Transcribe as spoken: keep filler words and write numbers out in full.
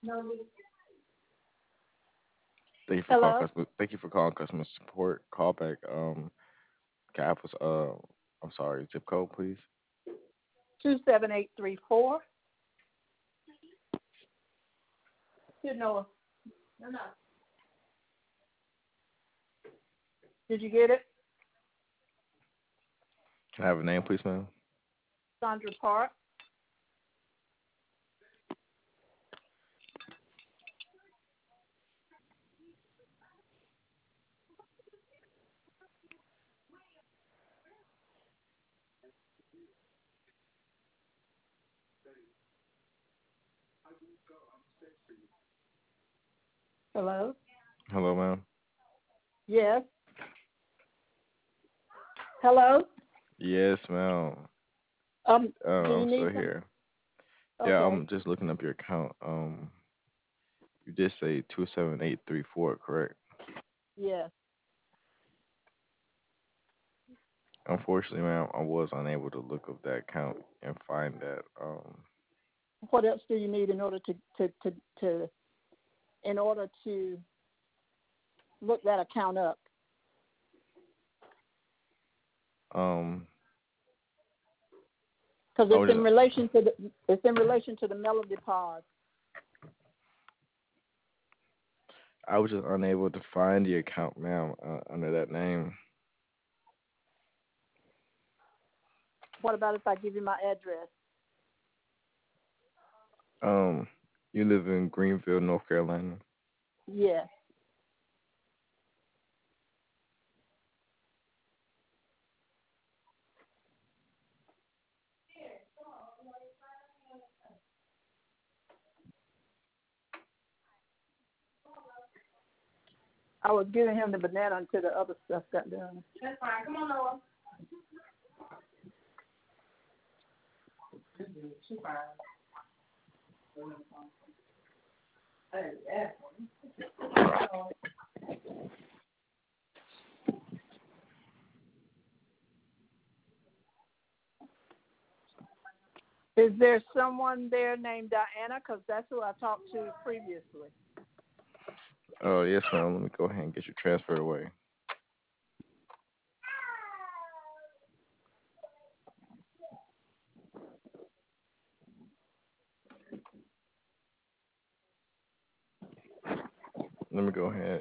Thank you for calling Hello? customer. Thank you for calling customer support. Callback. Um, can I have us? Uh, I'm sorry. Zip code, please. two seven eight three four. Here, Noah. No, no. Did you get it? Can I have a name, please, ma'am? Sandra Park. Hello? Hello, ma'am. Yes. Hello? Yes, ma'am. Um, Uh, do you I'm need still some? here. Yeah, Okay. I'm just looking up your account. Um, you did say two seven eight three four, correct? Yes. Unfortunately, ma'am, I was unable to look up that account and find that. Um, What else do you need in order to, to, to, to in order to look that account up? um, Because I it's was in just, relation to the it's in relation to the Melody Pod. I was just unable to find the account, ma'am, uh, under that name. What about if I give you my address? Um, you live in Greenville, North Carolina. Yes. I was giving him the banana until the other stuff got done. That's fine. Come on, Noah. She's fine. Hey, yeah. Is there someone there named Diana? Because that's who I talked to previously. Oh, yes, ma'am. Let me go ahead and get you transferred away. Let me go ahead